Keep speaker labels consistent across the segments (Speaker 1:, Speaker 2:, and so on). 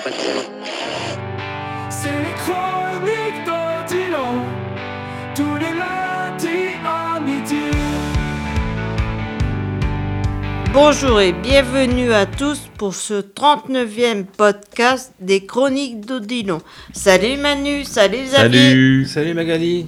Speaker 1: Poitiers.
Speaker 2: C'est les chroniques d'Odilon, tous les lundis à midi.
Speaker 3: Bonjour et bienvenue à tous pour ce 39e podcast des Chroniques d'Odilon. Salut Manu, salut Xavier.
Speaker 4: Salut Magali.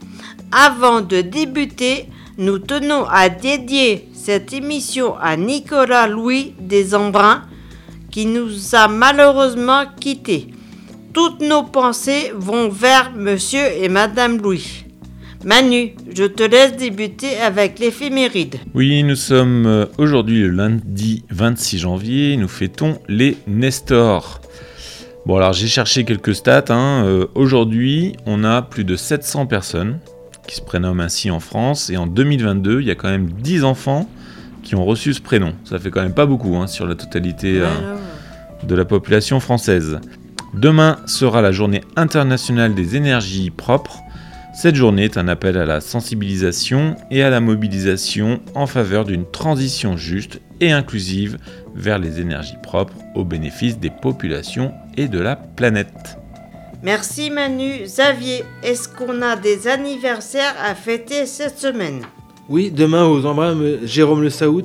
Speaker 3: Avant de débuter, nous tenons à dédier cette émission à Nicolas Louis des Embruns qui nous a malheureusement quittés. Toutes nos pensées vont vers Monsieur et Madame Louis. Manu, je te laisse débuter avec l'éphéméride.
Speaker 5: Oui, nous sommes aujourd'hui le lundi 26 janvier, nous fêtons les Nestors. Bon alors j'ai cherché quelques stats, aujourd'hui on a plus de 700 personnes qui se prénomment ainsi en France et en 2022 il y a quand même 10 enfants qui ont reçu ce prénom. Ça fait quand même pas beaucoup sur la totalité de la population française. Demain sera la journée internationale des énergies propres. Cette journée est un appel à la sensibilisation et à la mobilisation en faveur d'une transition juste et inclusive vers les énergies propres au bénéfice des populations et de la planète.
Speaker 3: Merci Manu. Xavier, est-ce qu'on a des anniversaires à fêter cette semaine ?
Speaker 4: Oui, demain aux Embruns, Jérôme Le Saout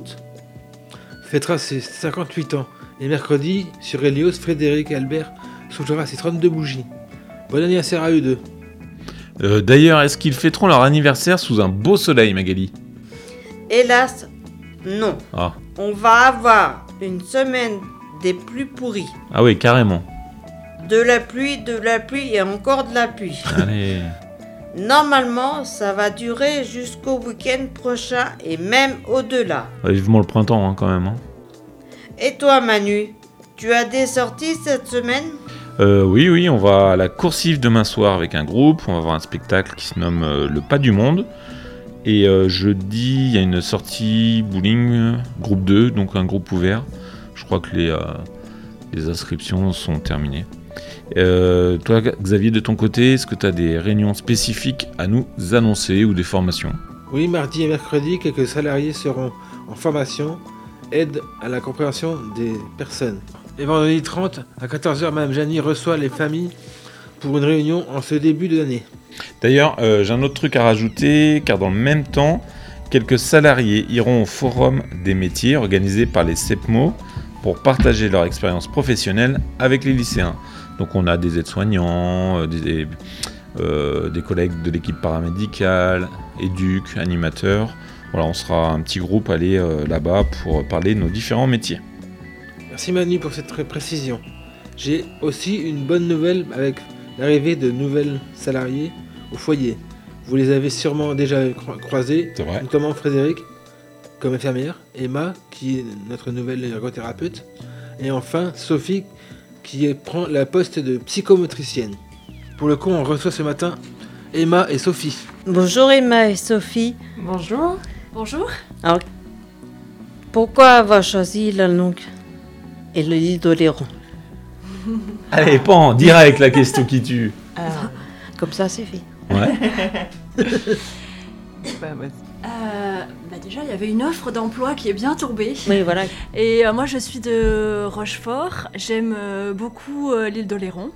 Speaker 4: fêtera ses 58 ans. Et mercredi, sur Helios, Frédéric Albert soufflera ses 32 bougies. Bon anniversaire à eux deux.
Speaker 5: D'ailleurs, est-ce qu'ils fêteront leur anniversaire sous un beau soleil, Magali ?
Speaker 3: Hélas, non.
Speaker 5: Ah.
Speaker 3: On va avoir une semaine des plus pourries.
Speaker 5: Ah oui, carrément.
Speaker 3: De la pluie et encore de la pluie.
Speaker 5: Allez.
Speaker 3: Normalement, ça va durer jusqu'au week-end prochain et même au-delà.
Speaker 5: Vivement le printemps quand même.
Speaker 3: Et toi Manu, tu as des sorties cette semaine ?
Speaker 5: Oui, on va à la Coursive demain soir avec un groupe, on va voir un spectacle qui se nomme Le Pas du Monde. Et jeudi, il y a une sortie bowling, groupe 2, donc un groupe ouvert. Je crois que les inscriptions sont terminées. Toi, Xavier, de ton côté, est-ce que tu as des réunions spécifiques à nous annoncer ou des formations ?
Speaker 4: Oui, mardi et mercredi, quelques salariés seront en formation, aide à la compréhension des personnes. Et vendredi 30, à 14h, Mme Janie reçoit les familles pour une réunion en ce début de l'année.
Speaker 5: D'ailleurs, j'ai un autre truc à rajouter, car dans le même temps, quelques salariés iront au Forum des métiers organisé par les CEPMO pour partager leur expérience professionnelle avec les lycéens. Donc on a des aides-soignants, des collègues de l'équipe paramédicale, éduques, animateurs. Voilà, on sera un petit groupe aller là-bas pour parler de nos différents métiers.
Speaker 4: Merci Manu pour cette précision. J'ai aussi une bonne nouvelle avec l'arrivée de nouvelles salariés au foyer. Vous les avez sûrement déjà croisés, notamment Frédéric comme infirmière, Emma qui est notre nouvelle ergothérapeute, et enfin Sophie qui prend la poste de psychomotricienne. Pour le coup, on reçoit ce matin Emma et Sophie.
Speaker 3: Bonjour Emma et Sophie.
Speaker 6: Bonjour. Bonjour.
Speaker 3: Alors, pourquoi avoir choisi la langue et le lit d'Oléron ?
Speaker 5: Allez, pan, direct la question qui tue.
Speaker 3: Comme ça, c'est fait.
Speaker 5: Ouais.
Speaker 6: Déjà, il y avait une offre d'emploi qui est bien tombée.
Speaker 3: Oui, voilà.
Speaker 6: Et moi, je suis de Rochefort. J'aime beaucoup l'île d'Oléron.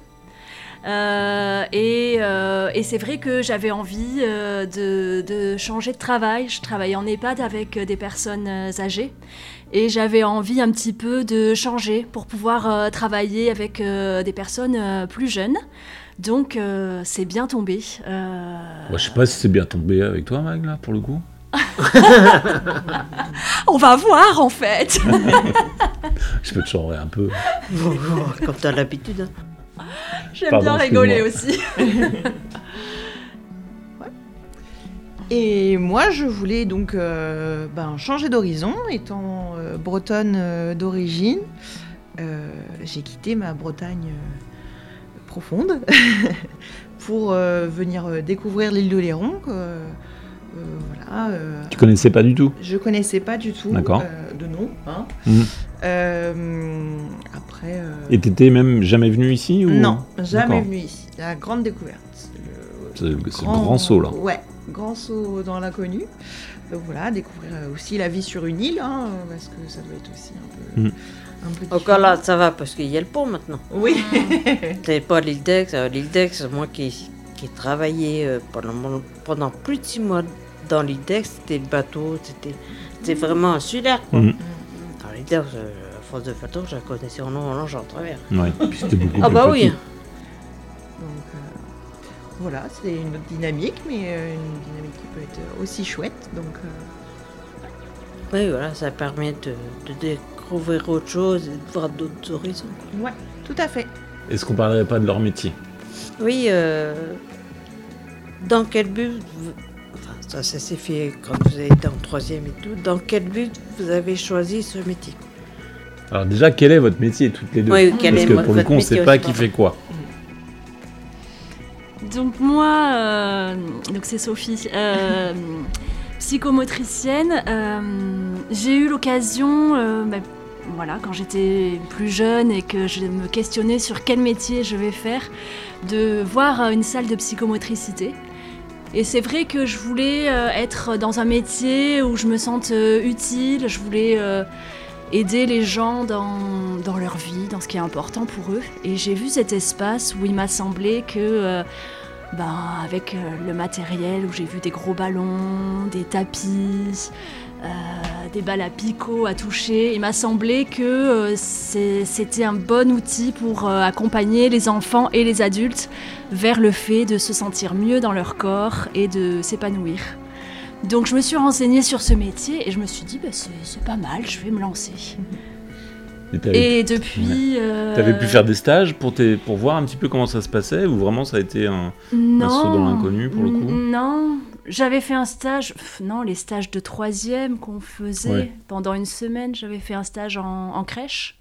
Speaker 6: Et c'est vrai que j'avais envie de changer de travail. Je travaillais en EHPAD avec des personnes âgées. Et j'avais envie un petit peu de changer pour pouvoir travailler avec des personnes plus jeunes. Donc, c'est bien tombé.
Speaker 5: Je sais pas si c'est bien tombé avec toi, Mag, là, pour le coup.
Speaker 6: On va voir, en fait.
Speaker 5: Je peux te changer un peu.
Speaker 3: Comme tu as l'habitude.
Speaker 6: J'aime bien rigoler aussi.
Speaker 7: Et moi, je voulais donc changer d'horizon, étant bretonne d'origine. J'ai quitté ma Bretagne profonde pour venir découvrir l'île d'Oléron.
Speaker 5: Tu connaissais pas du tout ?
Speaker 7: Je connaissais pas du tout.
Speaker 5: D'accord.
Speaker 7: De nom. Après.
Speaker 5: Et t'étais même jamais venu ici ou...
Speaker 7: Non, jamais
Speaker 5: D'accord.
Speaker 7: venu ici. La grande découverte.
Speaker 5: C'est le grand saut là.
Speaker 7: Ouais, grand saut dans l'inconnu. Donc voilà, découvrir aussi la vie sur une île, parce que ça doit être aussi
Speaker 3: Encore là, ça va parce qu'il y a le pont maintenant.
Speaker 7: Oui.
Speaker 3: C'était pas l'île d'Aix. L'île d'Aix, moi qui ai travaillé pendant plus de 6 mois dans l'île d'Aix, c'était le bateau, c'était vraiment insulaire, quoi. Alors l'île d'Aix, à force de bateau, je la connaissais en long, en large, en travers.
Speaker 5: Ouais, puis c'était beaucoup
Speaker 3: Ah
Speaker 5: plus
Speaker 3: bah
Speaker 5: petit.
Speaker 3: oui.
Speaker 7: Donc voilà, c'est une autre dynamique, mais une dynamique qui peut être aussi chouette. Donc
Speaker 3: Oui, voilà, ça permet de découvrir autre chose et de voir d'autres horizons.
Speaker 7: ouais, tout à fait.
Speaker 5: Est-ce qu'on parlerait pas de leur métier?
Speaker 3: Oui, dans quel but, ça s'est fait quand vous avez été en 3e et tout, dans quel but vous avez choisi ce métier?
Speaker 5: Alors déjà, quel est votre métier, toutes les deux?
Speaker 3: Oui, quel
Speaker 5: Parce
Speaker 3: est
Speaker 5: que pour le
Speaker 3: votre
Speaker 5: coup, on
Speaker 3: métier
Speaker 5: sait pas
Speaker 3: aussi,
Speaker 5: qui
Speaker 3: pardon.
Speaker 5: fait quoi.
Speaker 6: Donc moi, donc c'est Sophie, psychomotricienne. J'ai eu l'occasion, voilà, quand j'étais plus jeune et que je me questionnais sur quel métier je vais faire, de voir une salle de psychomotricité. Et c'est vrai que je voulais être dans un métier où je me sente utile, je voulais aider les gens dans leur vie, dans ce qui est important pour eux. Et j'ai vu cet espace où il m'a semblé que, avec le matériel, où j'ai vu des gros ballons, des tapis, des balles à picot à toucher, il m'a semblé que c'était un bon outil pour accompagner les enfants et les adultes vers le fait de se sentir mieux dans leur corps et de s'épanouir. Donc je me suis renseignée sur ce métier et je me suis dit c'est pas mal, je vais me lancer. Et depuis...
Speaker 5: T'avais pu faire des stages pour voir un petit peu comment ça se passait, ou vraiment ça a été un saut dans l'inconnu pour le coup?
Speaker 6: Non, j'avais fait un stage, les stages de 3e qu'on faisait pendant une semaine, j'avais fait un stage en crèche.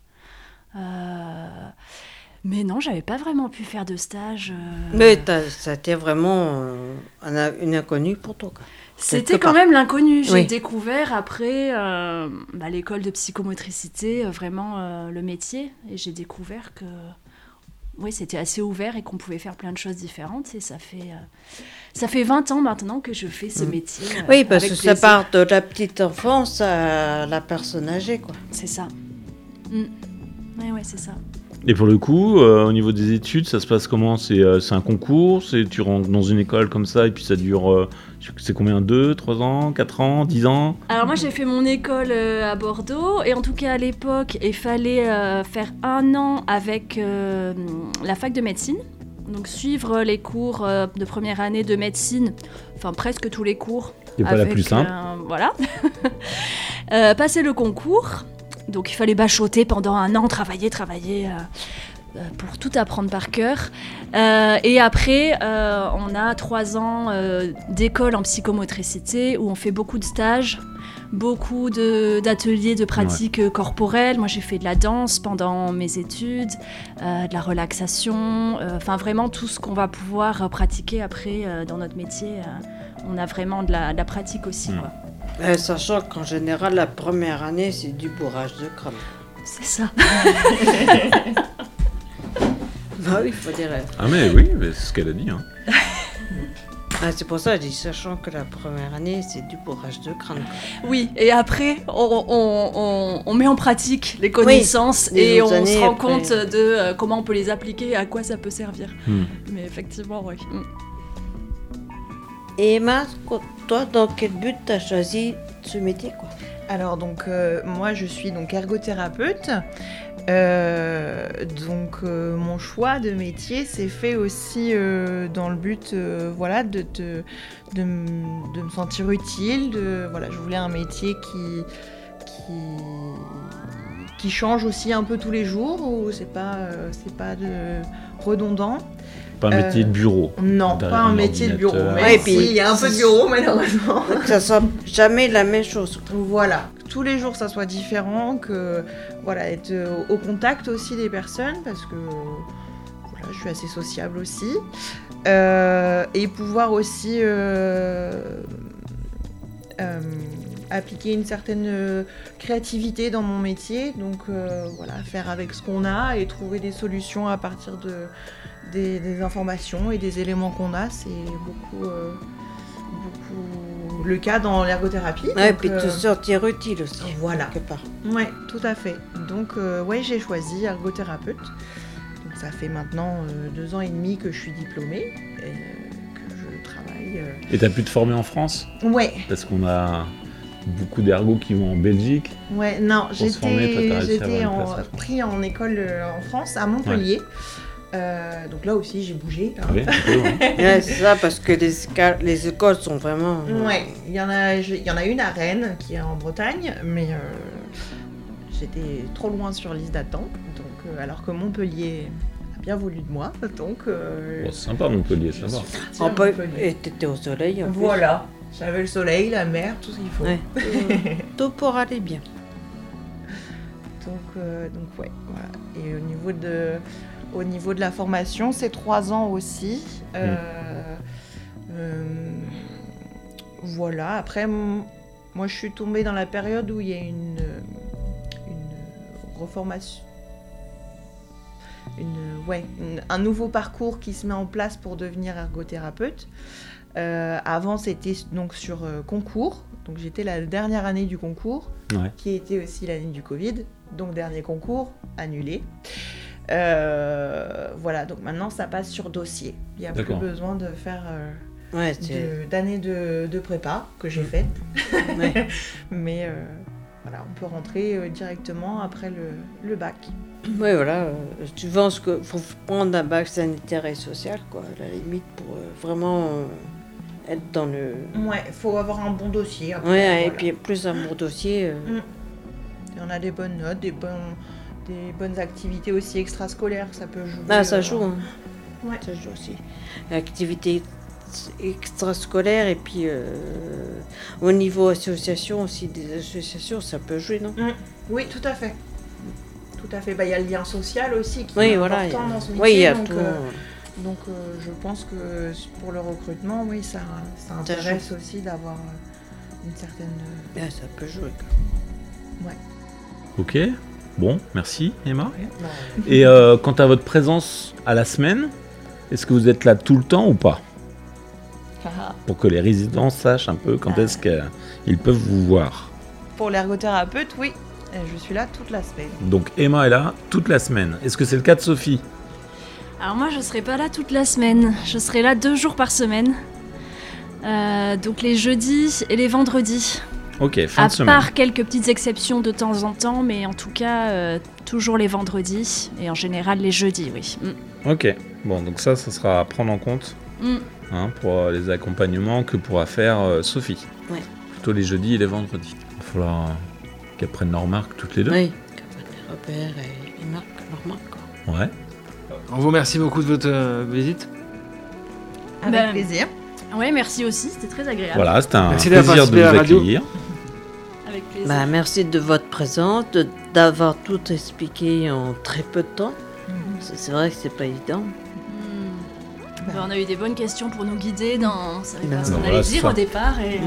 Speaker 6: Mais non, j'avais pas vraiment pu faire de stage.
Speaker 3: Mais ça a été vraiment une inconnue pour toi, quoi.
Speaker 6: C'était quand même l'inconnu. J'ai
Speaker 3: Oui.
Speaker 6: découvert après l'école de psychomotricité, vraiment le métier. Et j'ai découvert que c'était assez ouvert et qu'on pouvait faire plein de choses différentes. Et ça fait 20 ans maintenant que je fais ce métier.
Speaker 3: Oui, parce
Speaker 6: avec
Speaker 3: que ça
Speaker 6: plaisir.
Speaker 3: part de la petite enfance à la personne âgée, quoi.
Speaker 6: C'est ça. Ouais, c'est ça.
Speaker 5: Et pour le coup, au niveau des études, ça se passe comment? C'est un concours? Tu rentres dans une école comme ça et puis ça dure, c'est combien? 2, 3 ans, 4 ans, 10 ans?
Speaker 6: Alors moi j'ai fait mon école à Bordeaux et en tout cas à l'époque il fallait faire 1 an avec la fac de médecine. Donc suivre les cours de première année de médecine, enfin presque tous les cours.
Speaker 5: C'est pas la plus simple.
Speaker 6: Voilà. Passer le concours. Donc il fallait bachoter pendant 1 an, travailler pour tout apprendre par cœur. Et après, on a 3 ans d'école en psychomotricité où on fait beaucoup de stages, beaucoup d'ateliers de pratiques corporelles. Moi j'ai fait de la danse pendant mes études, de la relaxation, enfin vraiment tout ce qu'on va pouvoir pratiquer après dans notre métier. On a vraiment de la pratique aussi, quoi.
Speaker 3: Sachant qu'en général, la première année, c'est du bourrage de crâne.
Speaker 6: C'est ça.
Speaker 3: Bah oui, il faut dire.
Speaker 5: Ah mais oui, mais c'est ce qu'elle a dit. Hein.
Speaker 3: C'est pour ça que je dis, sachant que la première année, c'est du bourrage de crâne.
Speaker 6: Oui, et après, on met en pratique les connaissances
Speaker 3: les
Speaker 6: et
Speaker 3: autres
Speaker 6: on
Speaker 3: années,
Speaker 6: se rend
Speaker 3: après.
Speaker 6: compte de comment on peut les appliquer et à quoi ça peut servir. Mais effectivement, oui.
Speaker 3: Et Emma, toi, dans quel but tu as choisi ce métier, quoi?
Speaker 7: Alors donc moi je suis donc ergothérapeute. Mon choix de métier s'est fait aussi dans le but de me sentir utile. Je voulais un métier qui change aussi un peu tous les jours, où c'est pas redondant.
Speaker 5: Pas un métier de bureau.
Speaker 7: Non,
Speaker 5: derrière
Speaker 7: pas un
Speaker 5: un
Speaker 7: métier de bureau.
Speaker 5: ordinateur.
Speaker 7: Mais
Speaker 3: Ouais, et puis-
Speaker 7: il y a un peu de bureau malheureusement.
Speaker 3: Que ça soit jamais la même chose.
Speaker 7: Voilà, que tous les jours ça soit différent, que être au contact aussi des personnes, parce que je suis assez sociable aussi, et pouvoir aussi appliquer une certaine créativité dans mon métier, donc faire avec ce qu'on a et trouver des solutions à partir des informations et des éléments qu'on a, c'est beaucoup le cas dans l'ergothérapie.
Speaker 3: Ouais,
Speaker 7: donc,
Speaker 3: puis te sortir utile aussi.
Speaker 7: Voilà.
Speaker 3: Quelque part.
Speaker 7: Ouais, tout à fait. Donc, j'ai choisi ergothérapeute. Donc, ça fait maintenant 2 ans et demi que je suis diplômée et que je travaille.
Speaker 5: Et t'as pu te former en France ?
Speaker 7: Ouais.
Speaker 5: Parce qu'on a beaucoup d'ergots qui vont en Belgique.
Speaker 7: Ouais, non,
Speaker 5: se former, toi, t'as réussi à
Speaker 7: j'étais
Speaker 5: avoir une place en France.
Speaker 7: pris en école en France, à Montpellier. Donc là aussi, j'ai bougé. Hein.
Speaker 5: Oui, un peu, ouais.
Speaker 3: Ouais, c'est ça, parce que les écoles sont vraiment...
Speaker 7: Ouais, il y en a une à Rennes qui est en Bretagne, mais j'étais trop loin sur liste d'attente, donc alors que Montpellier a bien voulu de moi, donc.
Speaker 5: Bon, c'est sympa Montpellier, ça va.
Speaker 3: En peu, et t'étais au soleil. En plus.
Speaker 7: Voilà, j'avais le soleil, la mer, tout ce qu'il faut.
Speaker 3: Ouais. Tout pour aller bien.
Speaker 7: Donc ouais, voilà. Et au niveau de la formation, c'est 3 ans aussi. Voilà. Après, moi, je suis tombée dans la période où il y a une reformation, un nouveau parcours qui se met en place pour devenir ergothérapeute. Avant, c'était donc sur concours. Donc, j'étais la dernière année du concours, qui était aussi l'année du Covid. Donc, dernier concours annulé. Voilà, donc maintenant ça passe sur dossier. Il n'y a plus besoin de faire d'années de prépa que j'ai faite. Ouais. Mais voilà, on peut rentrer directement après le bac.
Speaker 3: Oui, voilà. Tu penses qu'il faut prendre un bac sanitaire et social, quoi, à la limite, pour vraiment être dans le...
Speaker 7: Ouais, il faut avoir un bon dossier. Après,
Speaker 3: ouais,
Speaker 7: voilà.
Speaker 3: Et puis plus un bon dossier...
Speaker 7: Et on a des bonnes notes, des bonnes activités aussi extrascolaires, ça peut jouer.
Speaker 3: Ah, ça joue, hein.
Speaker 7: Ouais.
Speaker 3: Ça joue aussi. Activités extrascolaires et puis au niveau association aussi, des associations, ça peut jouer, non ?
Speaker 7: Oui, tout à fait. Tout à fait. Il y a le lien social aussi qui
Speaker 3: est
Speaker 7: important dans ce métier.
Speaker 3: Oui, il y a
Speaker 7: donc,
Speaker 3: tout.
Speaker 7: Donc je pense que pour le recrutement, oui, ça intéresse aussi d'avoir une certaine...
Speaker 3: ça peut jouer.
Speaker 7: Ouais.
Speaker 5: Ok, bon, merci Emma. Et quant à votre présence à la semaine, est-ce que vous êtes là tout le temps ou pas ? Pour que les résidents sachent un peu quand est-ce qu'ils peuvent vous voir.
Speaker 7: Pour l'ergothérapeute, oui, je suis là toute la semaine.
Speaker 5: Donc Emma est là toute la semaine. Est-ce que c'est le cas de Sophie ?
Speaker 6: Alors moi je serai pas là toute la semaine, je serai là 2 jours par semaine. Donc les jeudis et les vendredis.
Speaker 5: Ok, fin de semaine.
Speaker 6: À part quelques petites exceptions de temps en temps, mais en tout cas, toujours les vendredis et en général les jeudis, oui.
Speaker 5: Ok, bon, donc ça sera à prendre en compte pour les accompagnements que pourra faire Sophie.
Speaker 3: Ouais.
Speaker 5: Plutôt les jeudis et les vendredis. Il va falloir qu'elles prennent leurs marques toutes les deux.
Speaker 3: Oui, qu'elles prennent les repères et marquent leurs marques, quoi.
Speaker 5: Ouais.
Speaker 4: On vous remercie beaucoup de votre visite.
Speaker 7: Avec plaisir.
Speaker 6: Ouais, merci aussi, c'était très agréable.
Speaker 5: Voilà, c'était un
Speaker 4: merci
Speaker 5: plaisir de vous accueillir.
Speaker 6: Avec plaisir.
Speaker 3: Merci de votre présence, d'avoir tout expliqué en très peu de temps. C'est vrai que c'est pas évident.
Speaker 6: On a eu des bonnes questions pour nous guider on savait pas ce qu'on
Speaker 5: voilà,
Speaker 6: allait dire
Speaker 5: ça.
Speaker 6: au départ. Et,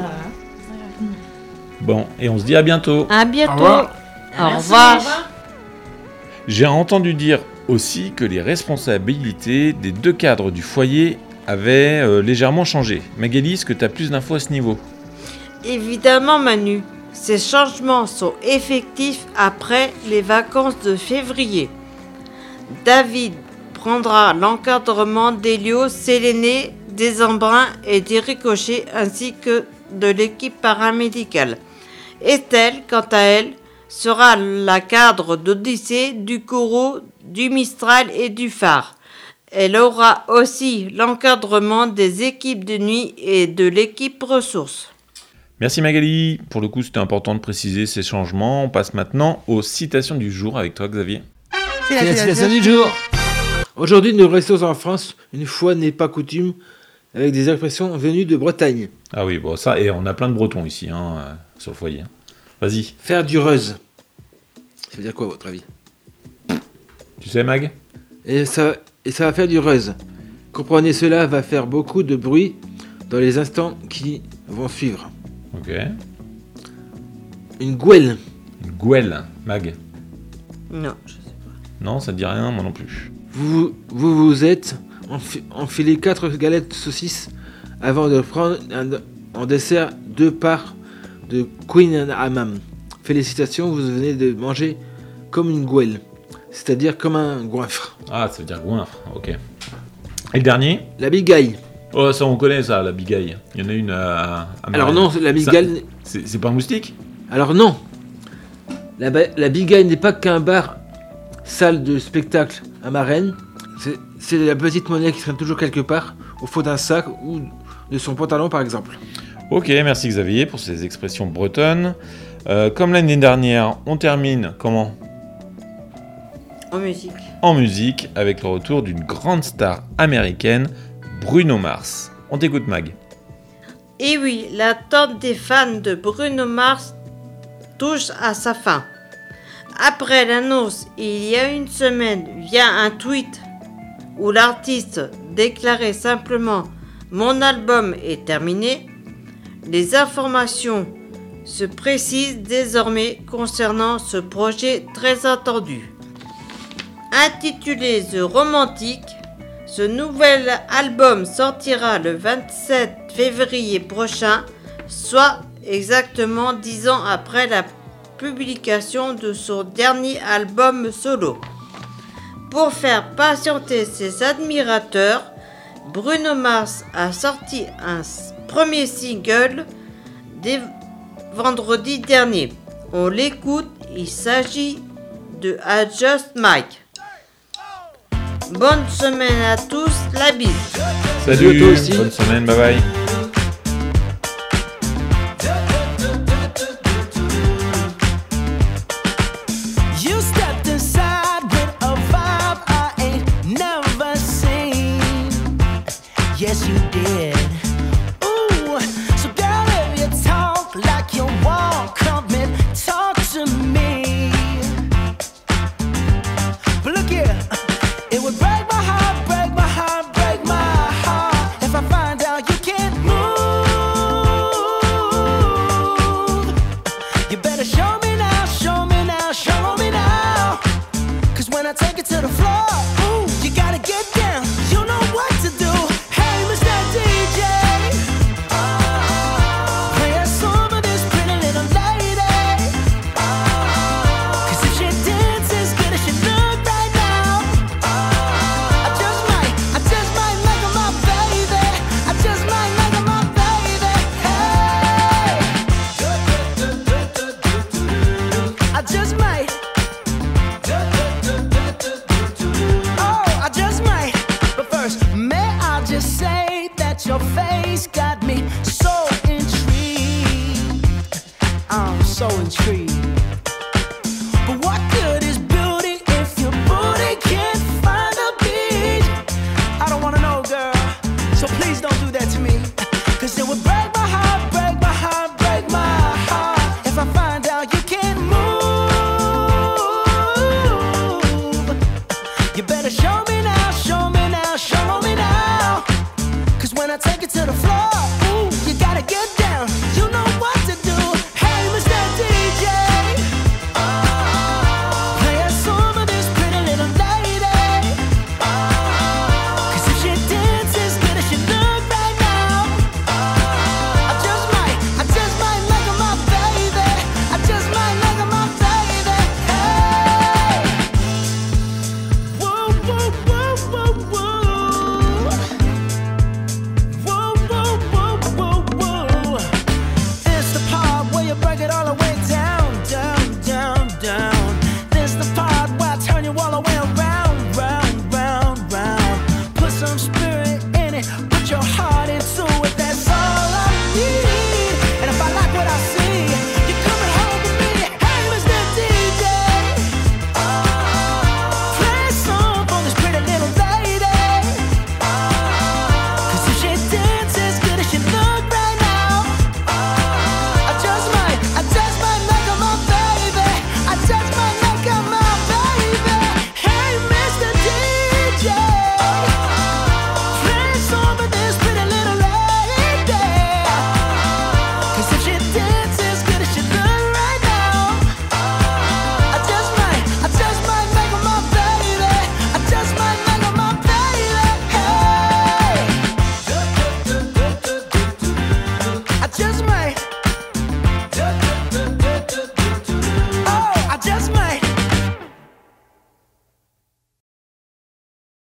Speaker 5: Bon, et on se dit à bientôt.
Speaker 3: À bientôt.
Speaker 4: Au revoir.
Speaker 3: Au revoir.
Speaker 5: J'ai entendu dire aussi que les responsabilités des 2 cadres du foyer avaient légèrement changé. Magali, est-ce que tu as plus d'infos à ce niveau ?
Speaker 3: Évidemment, Manu. Ces changements sont effectifs après les vacances de février. David prendra l'encadrement d'Elio, Séléné, des Embruns et des Ricochets ainsi que de l'équipe paramédicale. Estelle, quant à elle, sera la cadre d'Odyssée, du Corot, du Mistral et du Phare. Elle aura aussi l'encadrement des équipes de nuit et de l'équipe ressources.
Speaker 5: Merci Magali. Pour le coup, c'était important de préciser ces changements. On passe maintenant aux citations du jour avec toi, Xavier.
Speaker 4: C'est la citation du jour. Aujourd'hui, nous restons en France, une fois n'est pas coutume, avec des expressions venues de Bretagne.
Speaker 5: Ah oui, bon, ça, et on a plein de Bretons ici, sur le foyer. Vas-y.
Speaker 4: Faire du reuse. Ça veut dire quoi, à votre avis ?
Speaker 5: Tu sais, Mag ?
Speaker 4: Et ça va faire du reuse. Comprenez, cela va faire beaucoup de bruit dans les instants qui vont suivre.
Speaker 5: Ok.
Speaker 4: Une gouelle.
Speaker 5: Une gouelle, Mag.
Speaker 3: Non, je sais pas.
Speaker 5: Non, ça te dit rien, moi non plus.
Speaker 4: Vous êtes enfilé 4 galettes saucisses avant de prendre En dessert, 2 parts de Queen Amman. Félicitations, vous venez de manger comme une gouelle, c'est-à-dire comme un goinfre.
Speaker 5: Ah, ça veut dire goinfre, ok. Et le dernier ?
Speaker 4: La bigaille.
Speaker 5: Oh, ça on connaît ça, la bigaille. Il y en a une à
Speaker 4: Alors non, la bigaille...
Speaker 5: C'est pas un moustique ?
Speaker 4: Alors non. La bigaille n'est pas qu'un bar, salle de spectacle à Marennes. C'est la petite monnaie qui traîne toujours quelque part, au fond d'un sac ou de son pantalon par exemple.
Speaker 5: Ok, merci Xavier pour ces expressions bretonnes. Comme l'année dernière, on termine comment ?
Speaker 3: En musique.
Speaker 5: En musique, avec le retour d'une grande star américaine, Bruno Mars. On t'écoute Mag.
Speaker 3: Et oui, l'attente des fans de Bruno Mars touche à sa fin. Après l'annonce, il y a une semaine, via un tweet où l'artiste déclarait simplement « Mon album est terminé », les informations se précisent désormais concernant ce projet très attendu. Intitulé The Romantic, ce nouvel album sortira le 27 février prochain, soit exactement 10 ans après la publication de son dernier album solo. Pour faire patienter ses admirateurs, Bruno Mars a sorti un premier single dès vendredi dernier. On l'écoute, il s'agit de I Just Might. Bonne semaine à tous, la bise.
Speaker 5: Salut,
Speaker 4: toi aussi.
Speaker 5: Bonne semaine, bye bye.
Speaker 2: You stepped inside with a vibe I ain't never seen. Yes, you did. Ooh, so girl, if you talk like you walk, come and talk to me. But look here, it would break my heart, break my heart, break my heart if I find out you can't move. You better show me now, show me now, show me now. 'Cause when I take it to the floor, ooh,